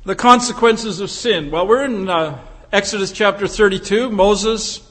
The consequences of sin. Well, we're in Exodus chapter 32. Moses,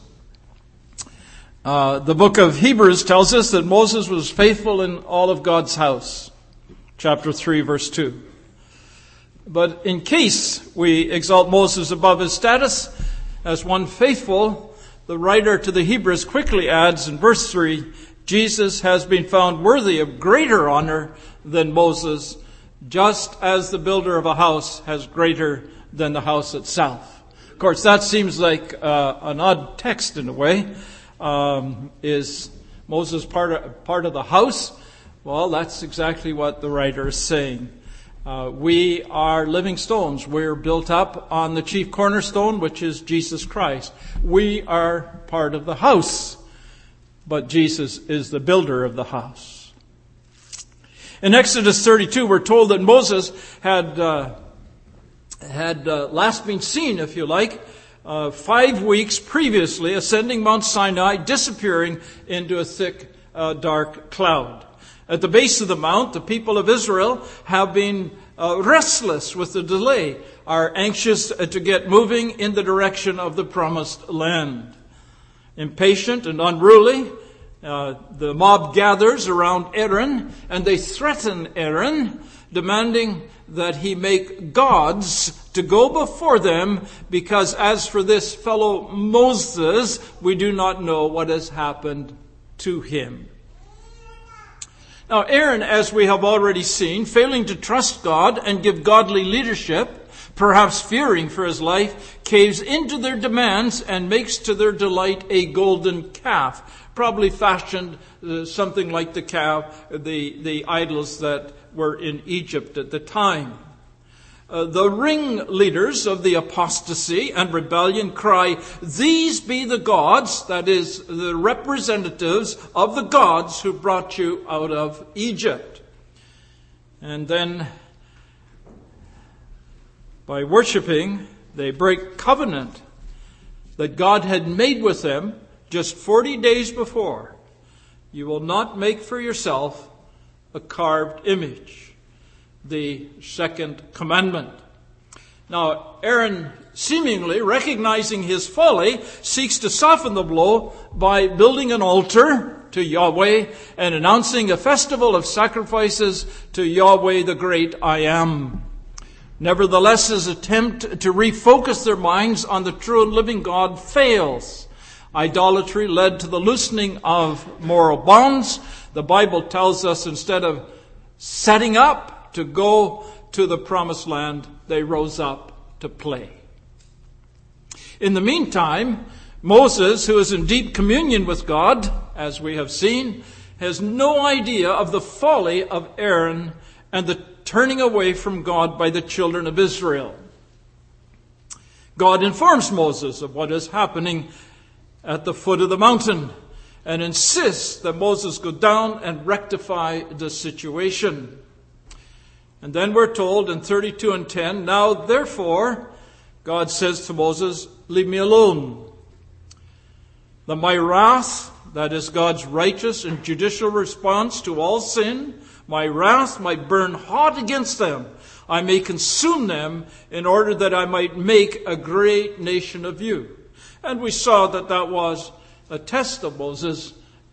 the book of Hebrews tells us that Moses was faithful in all of God's house. Chapter 3, verse 2. But in case we exalt Moses above his status as one faithful, the writer to the Hebrews quickly adds in verse 3, Jesus has been found worthy of greater honor than Moses, just as the builder of a house has greater than the house itself. Of course, that seems like an odd text in a way. Is Moses part of the house? Well, that's exactly what the writer is saying. We are living stones. We're built up on the chief cornerstone, which is Jesus Christ. We are part of the house, but Jesus is the builder of the house. In Exodus 32, we're told that Moses had last been seen, if you like, 5 weeks previously, ascending Mount Sinai, disappearing into a thick, dark cloud. At the base of the mount, the people of Israel have been restless with the delay, are anxious to get moving in the direction of the promised land. Impatient and unruly, the mob gathers around Aaron, and they threaten Aaron, demanding that he make gods to go before them, because as for this fellow Moses, we do not know what has happened to him. Now, Aaron, as we have already seen, failing to trust God and give godly leadership, perhaps fearing for his life, caves into their demands and makes to their delight a golden calf, probably fashioned something like the calf, the idols that were in Egypt at the time. The ringleaders of the apostasy and rebellion cry, "These be the gods," that is, the representatives of the gods who brought you out of Egypt. And then, by worshiping, they break covenant that God had made with them just 40 days before. You will not make for yourself a carved image. The second commandment. Now, Aaron, seemingly recognizing his folly, seeks to soften the blow by building an altar to Yahweh and announcing a festival of sacrifices to Yahweh, the great I Am. Nevertheless, his attempt to refocus their minds on the true and living God fails. Idolatry led to the loosening of moral bonds. The Bible tells us instead of setting up to go to the promised land, they rose up to play. In the meantime, Moses, who is in deep communion with God, as we have seen, has no idea of the folly of Aaron and the turning away from God by the children of Israel. God informs Moses of what is happening at the foot of the mountain and insists that Moses go down and rectify the situation. And then we're told in 32 and 10, "Now therefore," God says to Moses, "leave me alone. That my wrath," that is God's righteous and judicial response to all sin, "my wrath might burn hot against them. I may consume them in order that I might make a great nation of you." And we saw that that was a test of Moses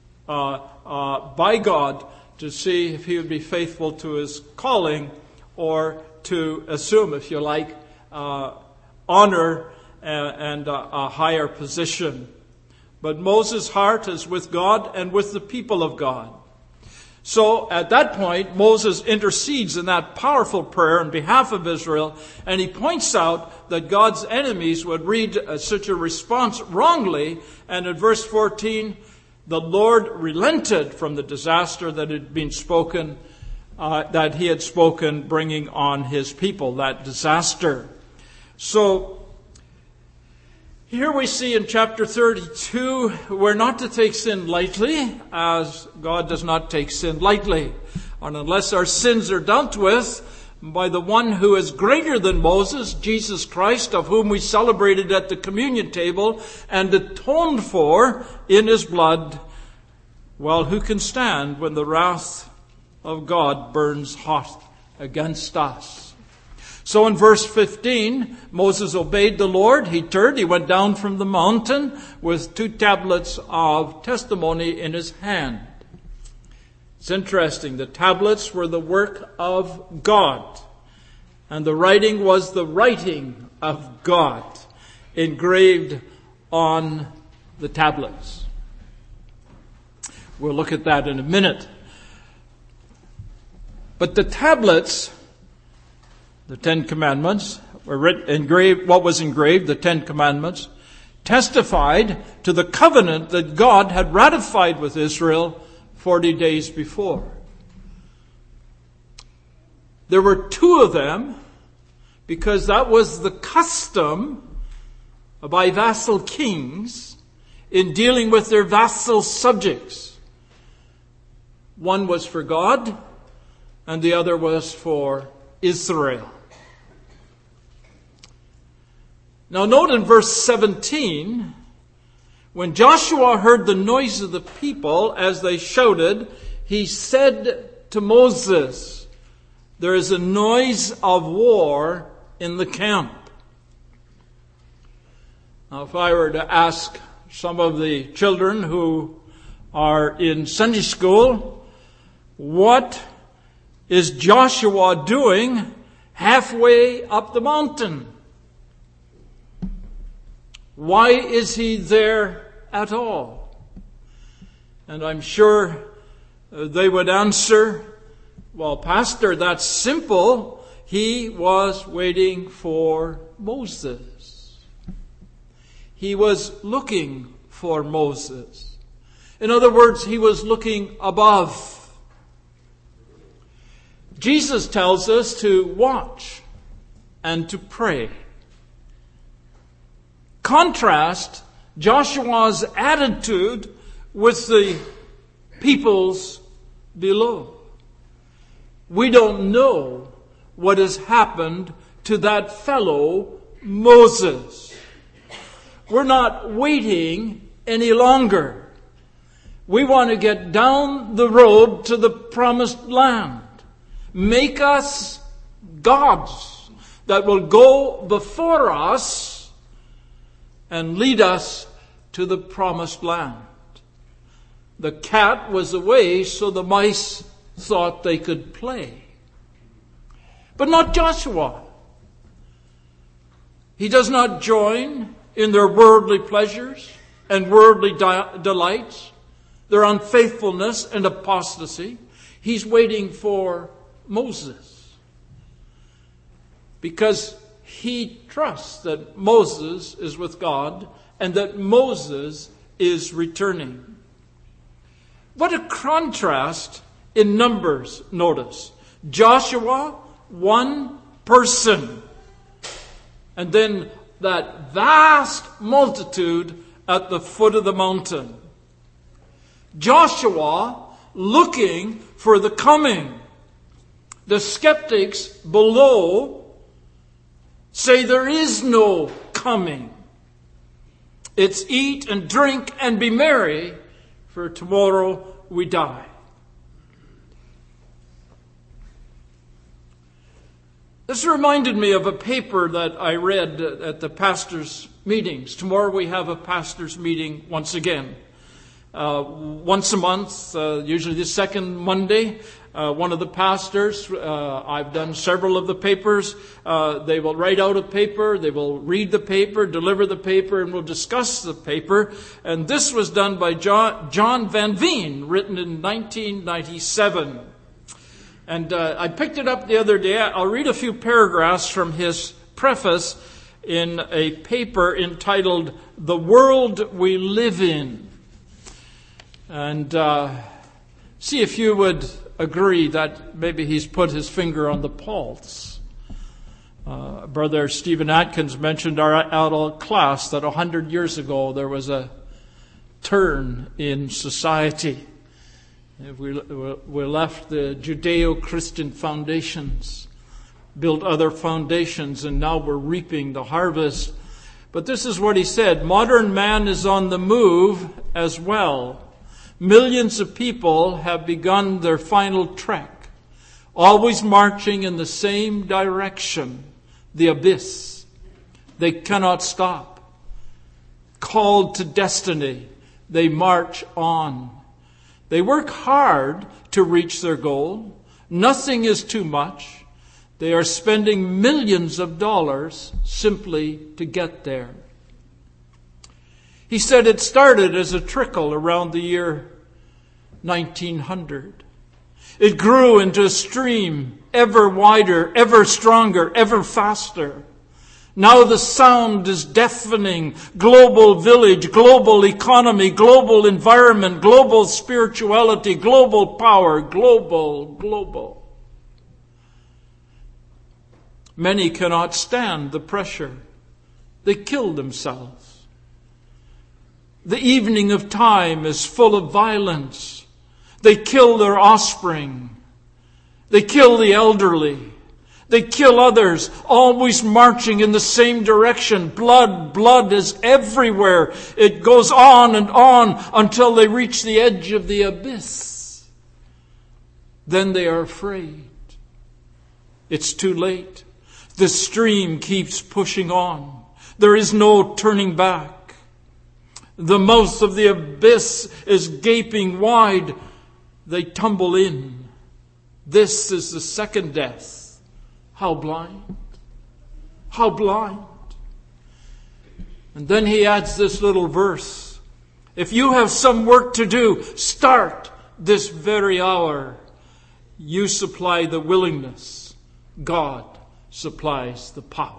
by God to see if he would be faithful to his calling or to assume, if you like, honor and a higher position. But Moses' heart is with God and with the people of God. So at that point, Moses intercedes in that powerful prayer on behalf of Israel, and he points out that God's enemies would read such a response wrongly. And in verse 14, the Lord relented from the disaster that had been spoken, that he had spoken, bringing on his people, that disaster. So here we see in chapter 32, we're not to take sin lightly, as God does not take sin lightly. And unless our sins are dealt with by the one who is greater than Moses, Jesus Christ, of whom we celebrated at the communion table and atoned for in his blood, well, who can stand when the wrath of God burns hot against us? So in verse 15, Moses obeyed the Lord. He turned, he went down from the mountain with 2 tablets of testimony in his hand. It's interesting. The tablets were the work of God, and the writing was the writing of God engraved on the tablets. We'll look at that in a minute. But the tablets, the 10 Commandments, were engraved. What was engraved, the 10 Commandments, testified to the covenant that God had ratified with Israel 40 days before. There were 2 of them because that was the custom by vassal kings in dealing with their vassal subjects. One was for God and the other was for Israel. Now note in verse 17, when Joshua heard the noise of the people as they shouted, he said to Moses, "There is a noise of war in the camp." Now if I were to ask some of the children who are in Sunday school, what is Joshua doing halfway up the mountain? Why is he there at all? And I'm sure they would answer, "Well, Pastor, that's simple. He was waiting for Moses. He was looking for Moses." In other words, he was looking above. Jesus tells us to watch and to pray. Contrast Joshua's attitude with the peoples below. We don't know what has happened to that fellow Moses. We're not waiting any longer. We want to get down the road to the promised land. Make us gods that will go before us and lead us to the promised land. The cat was away, so the mice thought they could play. But not Joshua. He does not join in their worldly pleasures and worldly delights, their unfaithfulness and apostasy. He's waiting for Moses, because he trusts that Moses is with God and that Moses is returning. What a contrast in numbers, notice. Joshua, one person, and then that vast multitude at the foot of the mountain. Joshua looking for the coming. The skeptics below say there is no coming. It's eat and drink and be merry, for tomorrow we die. This reminded me of a paper that I read at the pastors' meetings. Tomorrow we have a pastors' meeting once again. Once a month, usually the second Monday. One of the pastors, I've done several of the papers, they will write out a paper, they will read the paper, deliver the paper, and we'll discuss the paper. And this was done by John Van Veen, written in 1997. And I picked it up the other day. I'll read a few paragraphs from his preface in a paper entitled "The World We Live In." And see if you would agree that maybe he's put his finger on the pulse. Brother Stephen Atkins mentioned our adult class that 100 years ago there was a turn in society. We left the Judeo-Christian foundations, built other foundations, and now we're reaping the harvest. But this is what he said: modern man is on the move as well. Millions of people have begun their final trek, always marching in the same direction. the abyss. They cannot stop. Called to destiny, they march on. They work hard to reach their goal. Nothing is too much. They are spending millions of dollars simply to get there. He said it started as a trickle around the year 1900. It grew into a stream, ever wider, ever stronger, ever faster. Now the sound is deafening. Global village, global economy, global environment, global spirituality, global power, global. Many cannot stand the pressure. They kill themselves. The evening of time is full of violence. They kill their offspring. They kill the elderly. They kill others, always marching in the same direction. Blood is everywhere. It goes on and on until they reach the edge of the abyss. Then they are afraid. It's too late. The stream keeps pushing on. There is no turning back. The mouth of the abyss is gaping wide. They tumble in. This is the second death. How blind. How blind. And then he adds this little verse. If you have some work to do, start this very hour. You supply the willingness. God supplies the power.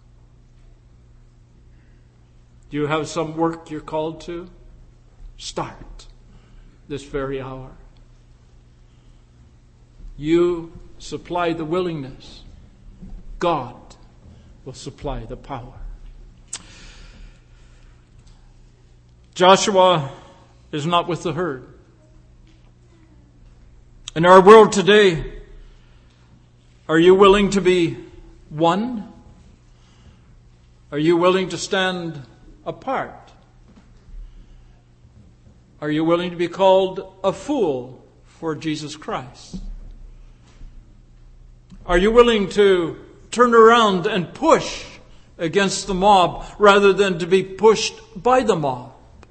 Do you have some work you're called to? Start this very hour. You supply the willingness. God will supply the power. Joshua is not with the herd. In our world today, are you willing to be one? Are you willing to stand apart? Are you willing to be called a fool for Jesus Christ? Are you willing to turn around and push against the mob rather than to be pushed by the mob?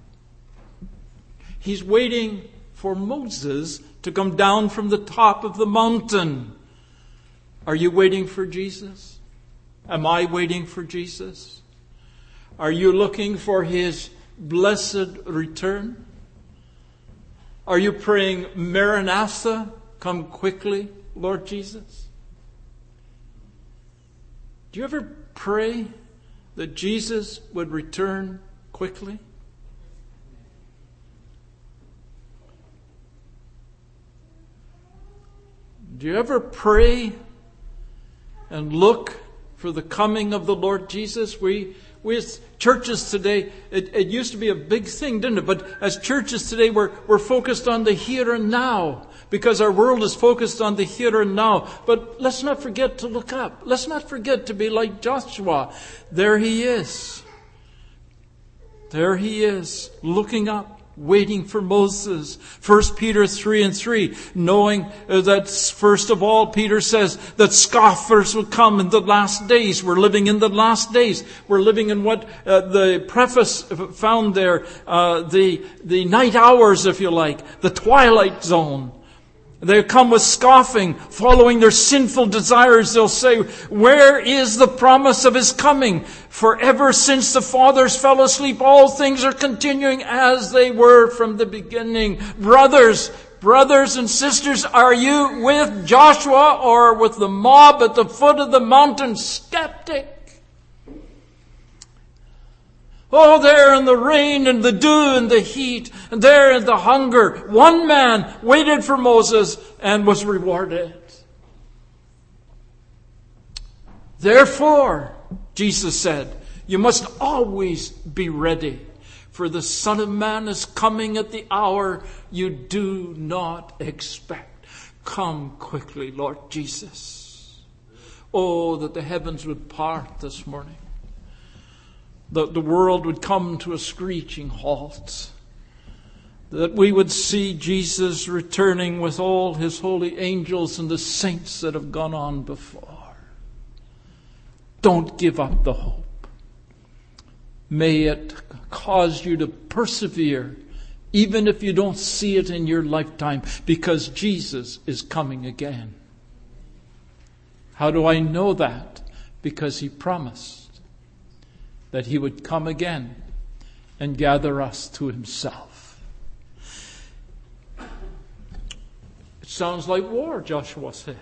He's waiting for Moses to come down from the top of the mountain. Are you waiting for Jesus? Am I waiting for Jesus? Are you looking for His blessed return? Are you praying, Maranatha, come quickly, Lord Jesus? Do you ever pray that Jesus would return quickly? Do you ever pray and look for the coming of the Lord Jesus? We as churches today, it used to be a big thing, didn't it? But as churches today, we're focused on the here and now because our world is focused on the here and now. But let's not forget to look up. Let's not forget to be like Joshua. There he is. There he is, looking up. Waiting for Moses. 1 Peter 3:3, knowing that first of all, Peter says that scoffers will come in the last days. We're living in the last days. We're living in what the preface found there, the night hours, if you like, the twilight zone. They come with scoffing, following their sinful desires. They'll say, where is the promise of His coming? For ever since the fathers fell asleep, all things are continuing as they were from the beginning. Brothers and sisters, are you with Joshua or with the mob at the foot of the mountain? Skeptic. Oh, there in the rain and the dew and the heat, and there in the hunger, one man waited for Moses and was rewarded. Therefore, Jesus said, you must always be ready, for the Son of Man is coming at the hour you do not expect. Come quickly, Lord Jesus. Oh, that the heavens would part this morning. That the world would come to a screeching halt. That we would see Jesus returning with all His holy angels and the saints that have gone on before. don't give up the hope. May it cause you to persevere, even if you don't see it in your lifetime, because Jesus is coming again. How do I know that? Because He promised that He would come again and gather us to Himself. It sounds like war, Joshua said.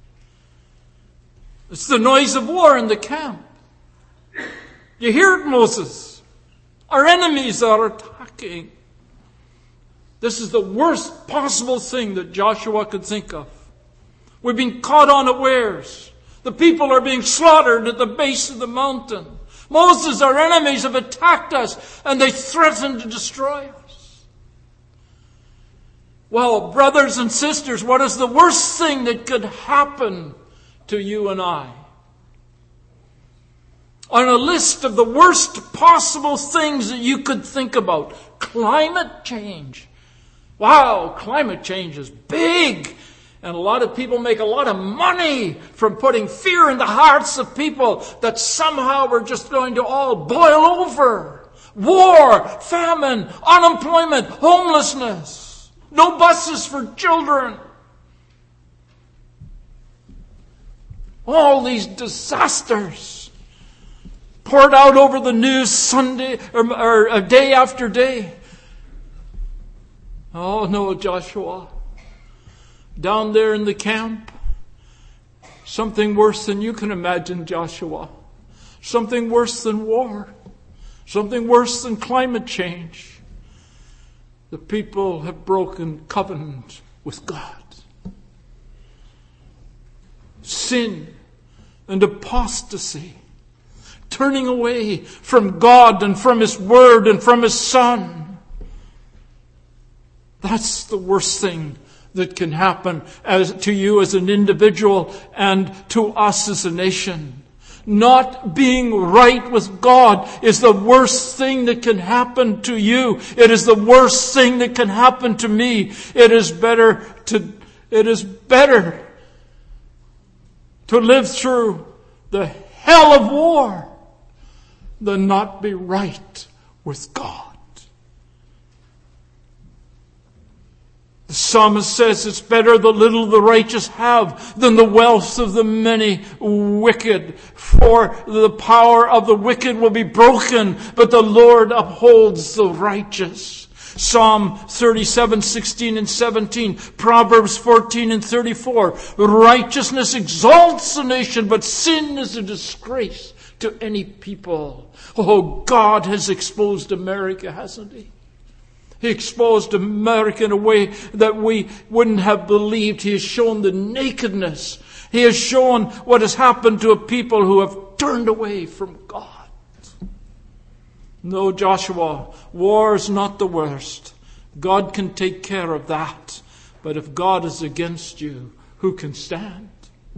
It's the noise of war in the camp. You hear it, Moses. Our enemies are attacking. This is the worst possible thing that Joshua could think of. We've been caught unawares. The people are being slaughtered at the base of the mountain. Moses, our enemies have attacked us and they threaten to destroy us. Well, brothers and sisters, what is the worst thing that could happen to you and I? On a list of the worst possible things that you could think about, climate change. Wow, climate change is big. And a lot of people make a lot of money from putting fear in the hearts of people that somehow we're just going to all boil over. War, famine, unemployment, homelessness, no buses for children. All these disasters poured out over the news Sunday or day after day. Oh no, Joshua. Down there in the camp, something worse than you can imagine, Joshua. Something worse than war. Something worse than climate change. The people have broken covenant with God. Sin and apostasy. Turning away from God and from His Word and from His Son. That's the worst thing that can happen to you as an individual and to us as a nation. Not being right with God is the worst thing that can happen to you. It is the worst thing that can happen to me. It is better to live through the hell of war than not be right with God. The psalmist says it's better the little the righteous have than the wealth of the many wicked. For the power of the wicked will be broken, but the Lord upholds the righteous. Psalm 37:16 and 17. Proverbs 14 and 34. Righteousness exalts a nation, but sin is a disgrace to any people. Oh, God has exposed America, hasn't He? He exposed America in a way that we wouldn't have believed. He has shown the nakedness. He has shown what has happened to a people who have turned away from God. No, Joshua, war is not the worst. God can take care of that. But if God is against you, who can stand?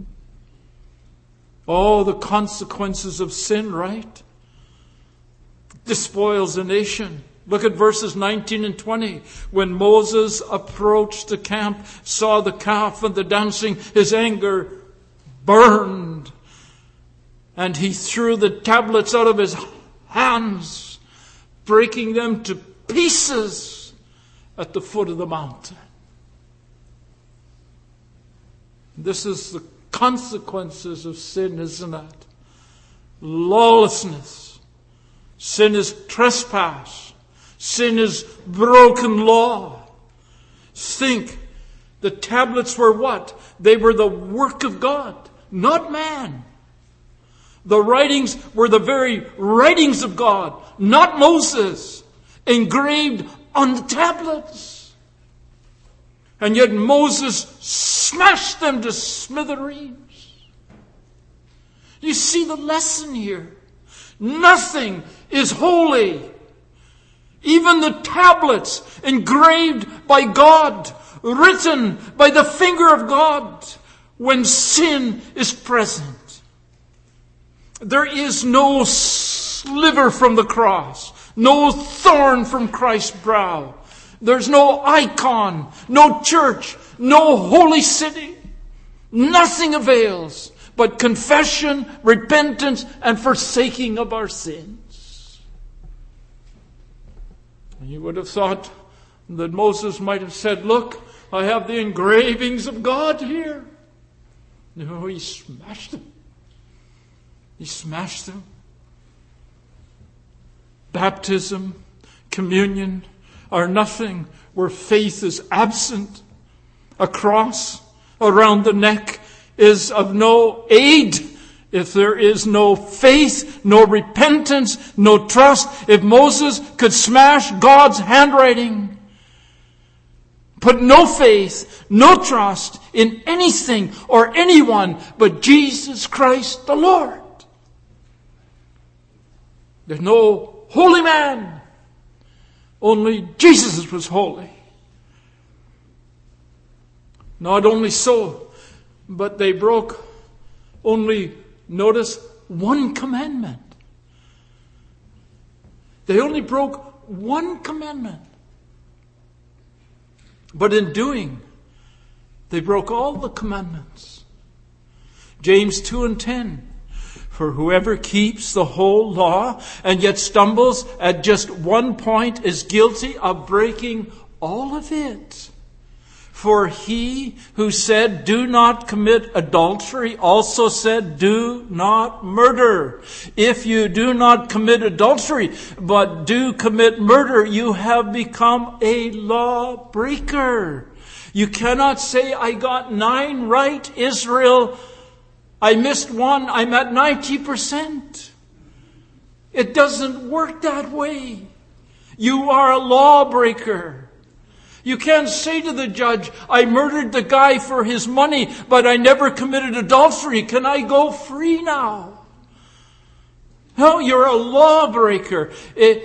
Oh, the consequences of sin, right? Despoils a nation. Look at verses 19 and 20. When Moses approached the camp, saw the calf and the dancing, his anger burned. And he threw the tablets out of his hands, breaking them to pieces at the foot of the mountain. This is the consequences of sin, isn't it? Lawlessness. Sin is trespass. Sin is broken law. Think, the tablets were what? They were the work of God, not man. The writings were the very writings of God, not Moses, engraved on the tablets. And yet Moses smashed them to smithereens. You see the lesson here. Nothing is holy. Even the tablets engraved by God, written by the finger of God, when sin is present. There is no sliver from the cross, no thorn from Christ's brow. There's no icon, no church, no holy city. Nothing avails but confession, repentance, and forsaking of our sins. And you would have thought that Moses might have said, look, I have the engravings of God here. No, he smashed them. He smashed them. Baptism, communion are nothing where faith is absent. A cross around the neck is of no aid if there is no faith, no repentance, no trust. If Moses could smash God's handwriting, put no faith, no trust in anything or anyone but Jesus Christ the Lord. There's no holy man. Only Jesus was holy. Not only so, but they broke only, notice, one commandment. They only broke one commandment. But in doing, they broke all the commandments. James 2:10. For whoever keeps the whole law and yet stumbles at just one point is guilty of breaking all of it. For he who said, do not commit adultery, also said, do not murder. If you do not commit adultery, but do commit murder, you have become a lawbreaker. You cannot say, I got 9 right, Israel. I missed 1, I'm at 90%. It doesn't work that way. You are a lawbreaker. You can't say to the judge, I murdered the guy for his money, but I never committed adultery. Can I go free now? No, you're a lawbreaker.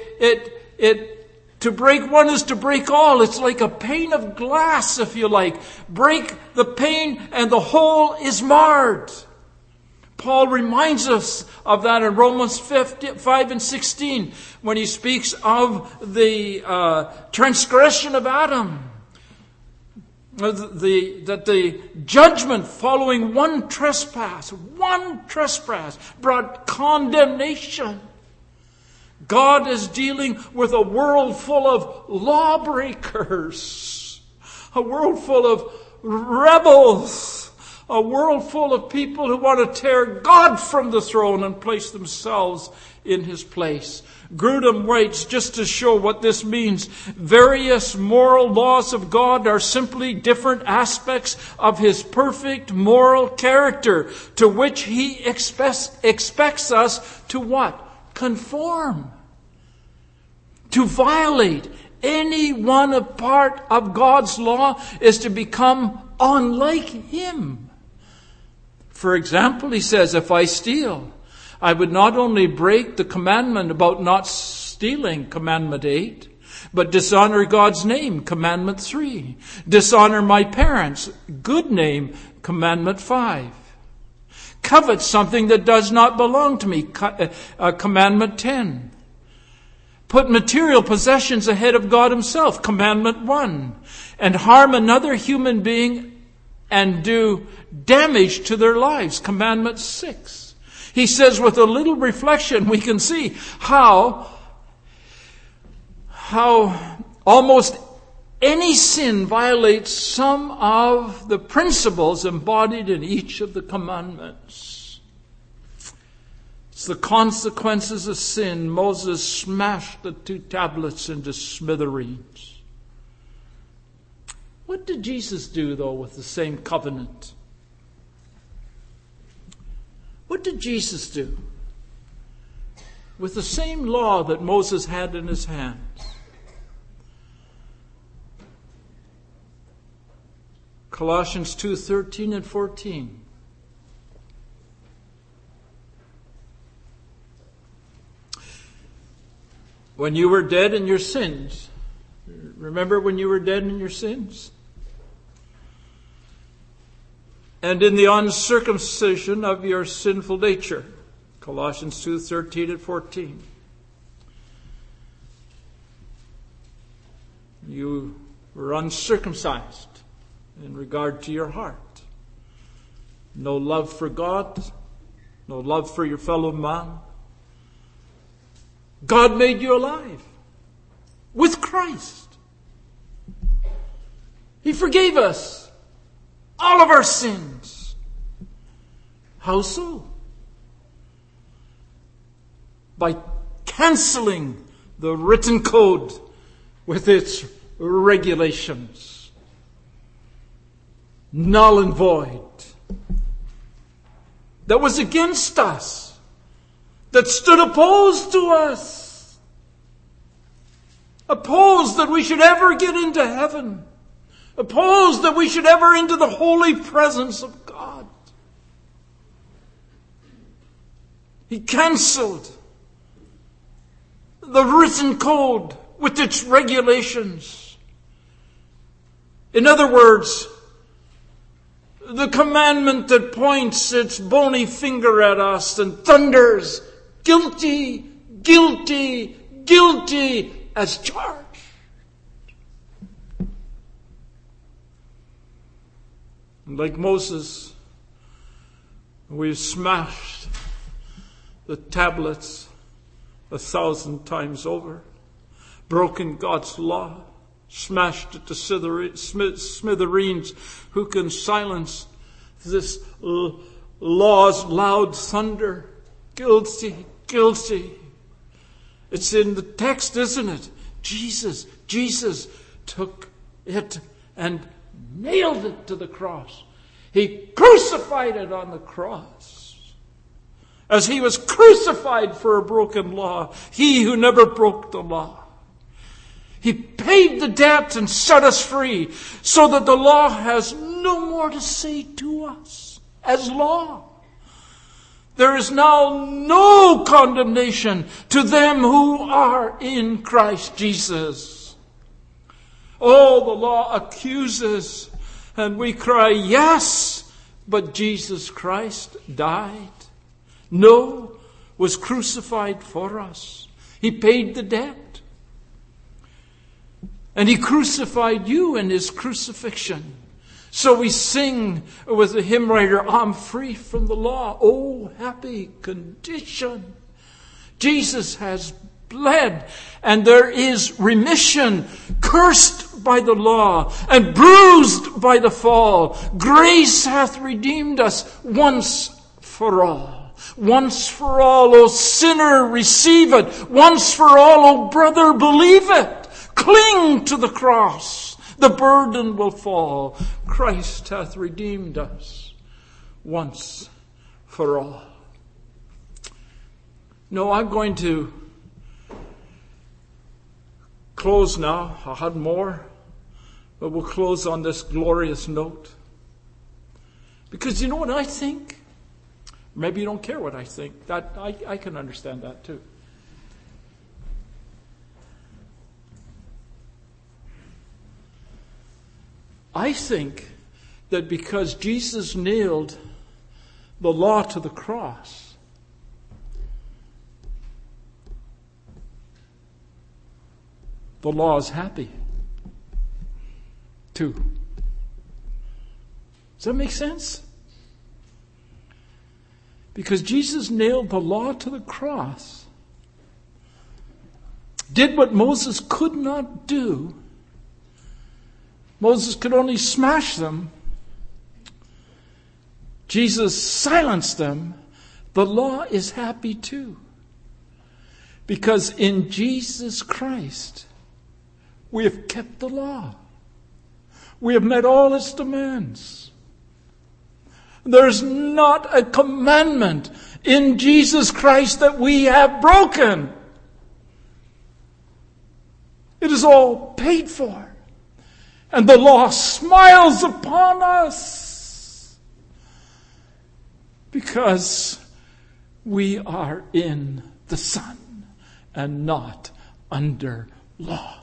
To break one is to break all. It's like a pane of glass, if you like. Break the pane and the whole is marred. Paul reminds us of that in Romans 5:16 when he speaks of the transgression of Adam. That the judgment following one trespass brought condemnation. God is dealing with a world full of lawbreakers, a world full of rebels, a world full of people who want to tear God from the throne and place themselves in His place. Grudem writes, just to show what this means, various moral laws of God are simply different aspects of His perfect moral character, to which He expects us to what? Conform. To violate any one part of God's law is to become unlike Him. For example, he says, if I steal, I would not only break the commandment about not stealing, commandment 8, but dishonor God's name, commandment 3. Dishonor my parents, good name, commandment 5. Covet something that does not belong to me, commandment 10. Put material possessions ahead of God Himself, commandment 1. And harm another human being and do damage to their lives, commandment 6. He says with a little reflection we can see how almost any sin violates some of the principles embodied in each of the commandments. It's the consequences of sin. Moses smashed the 2 tablets into smithereens. What did Jesus do, though, with the same covenant? What did Jesus do with the same law that Moses had in his hands? Colossians 2:13 and 14. When you were dead in your sins, remember when you were dead in your sins? And in the uncircumcision of your sinful nature. Colossians 2:13 and 14. You were uncircumcised in regard to your heart. no love for God, no love for your fellow man. God made you alive with Christ. He forgave us all of our sins. How so? By canceling the written code with its regulations. Null and void. That was against us. That stood opposed to us. Opposed that we should ever get into heaven. Opposed that we should ever into the holy presence of God. He canceled the written code with its regulations. In other words, the commandment that points its bony finger at us and thunders, guilty, guilty, guilty, as charged. And like Moses, we've smashed the tablets 1,000 times over, broken God's law, smashed it to smithereens. Who can silence this law's loud thunder? Guilty, guilty. It's in the text, isn't it? Jesus took it and nailed it to the cross. He crucified it on the cross. As he was crucified for a broken law, he who never broke the law. He paid the debt and set us free so that the law has no more to say to us as law. There is now no condemnation to them who are in Christ Jesus. Oh, the law accuses, and we cry, yes, but Jesus Christ died. No, was crucified for us. He paid the debt. And he crucified you in his crucifixion. So we sing with the hymn writer, I'm free from the law. Oh, happy condition. Jesus has bled, and there is remission, cursed by the law and bruised by the fall. Grace hath redeemed us once for all. Once for all, O sinner, receive it. Once for all, O brother, believe it. Cling to the cross. The burden will fall. Christ hath redeemed us once for all. No, I'm going to close now. I had more, but we'll close on this glorious note. Because you know what I think? Maybe you don't care what I think. That I can understand that too. I think that because Jesus nailed the law to the cross, the law is happy too. Does that make sense? Because Jesus nailed the law to the cross, did what Moses could not do. Moses could only smash them. Jesus silenced them. The law is happy too. Because in Jesus Christ, we have kept the law. We have met all its demands. There's not a commandment in Jesus Christ that we have broken. It is all paid for. And the law smiles upon us because we are in the Son and not under law.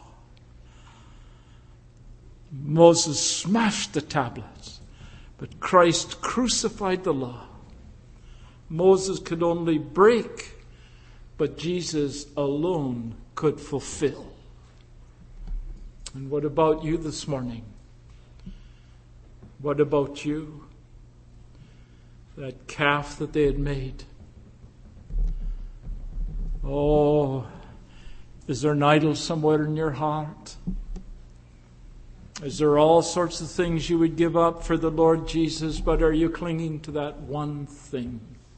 Moses smashed the tablets, but Christ crucified the law. Moses could only break, but Jesus alone could fulfill. And what about you this morning? What about you? that calf that they had made. Oh, is there an idol somewhere in your heart? Is there all sorts of things you would give up for the Lord Jesus, but are you clinging to that one thing?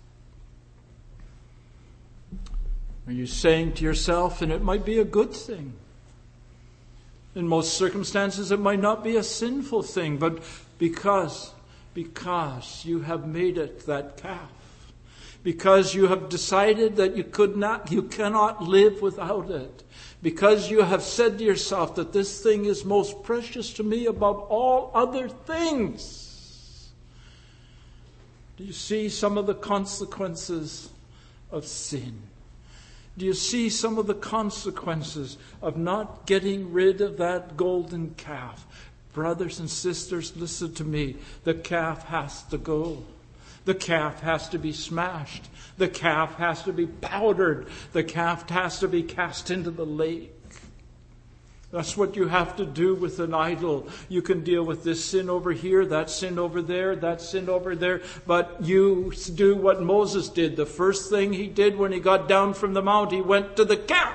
Are you saying to yourself, and it might be a good thing. In most circumstances, it might not be a sinful thing, but because you have made it that calf, because you have decided that you cannot live without it, because you have said to yourself that this thing is most precious to me above all other things. Do you see some of the consequences of sin? Do you see some of the consequences of not getting rid of that golden calf? Brothers and sisters, listen to me. The calf has to go. The calf has to be smashed. The calf has to be powdered. The calf has to be cast into the lake. That's what you have to do with an idol. You can deal with this sin over here, that sin over there, that sin over there. But you do what Moses did. The first thing he did when he got down from the mount, he went to the calf.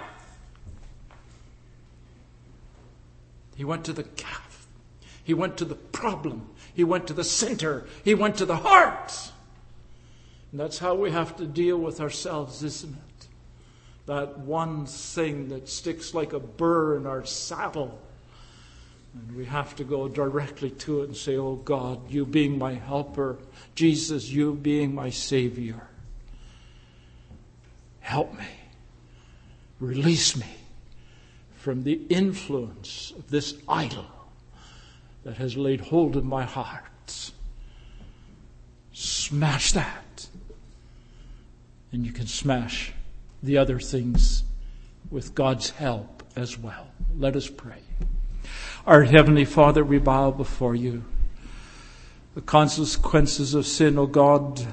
He went to the calf. He went to the problem. He went to the center. He went to the heart. And that's how we have to deal with ourselves, isn't it? That one thing that sticks like a burr in our saddle. And we have to go directly to it and say, oh God, you being my helper, Jesus, you being my Savior, help me, release me from the influence of this idol that has laid hold of my heart. Smash that. And you can smash the other things with God's help as well. Let us pray. Our Heavenly Father, we bow before you. The consequences of sin, O God,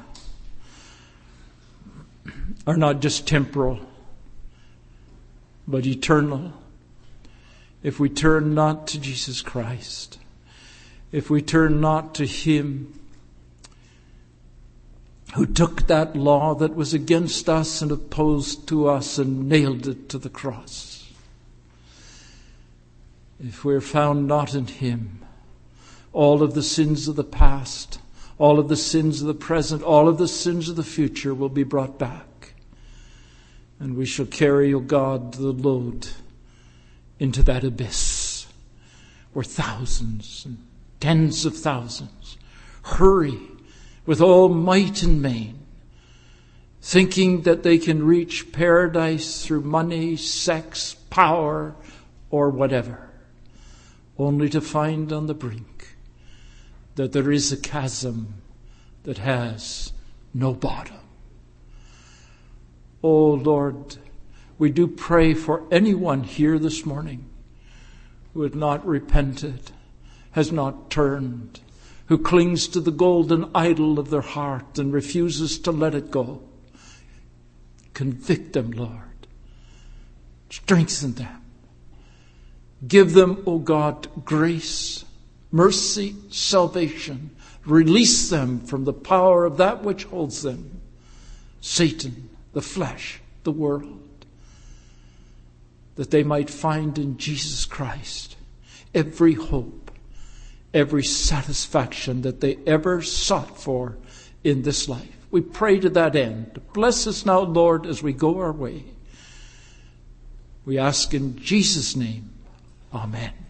are not just temporal, but eternal. If we turn not to Jesus Christ, if we turn not to Him who took that law that was against us and opposed to us and nailed it to the cross. If we're found not in Him, all of the sins of the past, all of the sins of the present, all of the sins of the future will be brought back. And we shall carry, O God, the load into that abyss where thousands and tens of thousands hurry with all might and main, thinking that they can reach paradise through money, sex, power, or whatever, only to find on the brink that there is a chasm that has no bottom. Oh Lord, we do pray for anyone here this morning who had not repented, has not turned, who clings to the golden idol of their heart and refuses to let it go. Convict them, Lord. Strengthen them. Give them, O God, grace, mercy, salvation. Release them from the power of that which holds them, Satan, the flesh, the world, that they might find in Jesus Christ every hope, every satisfaction that they ever sought for in this life. We pray to that end. Bless us now, Lord, as we go our way. We ask in Jesus' name. Amen.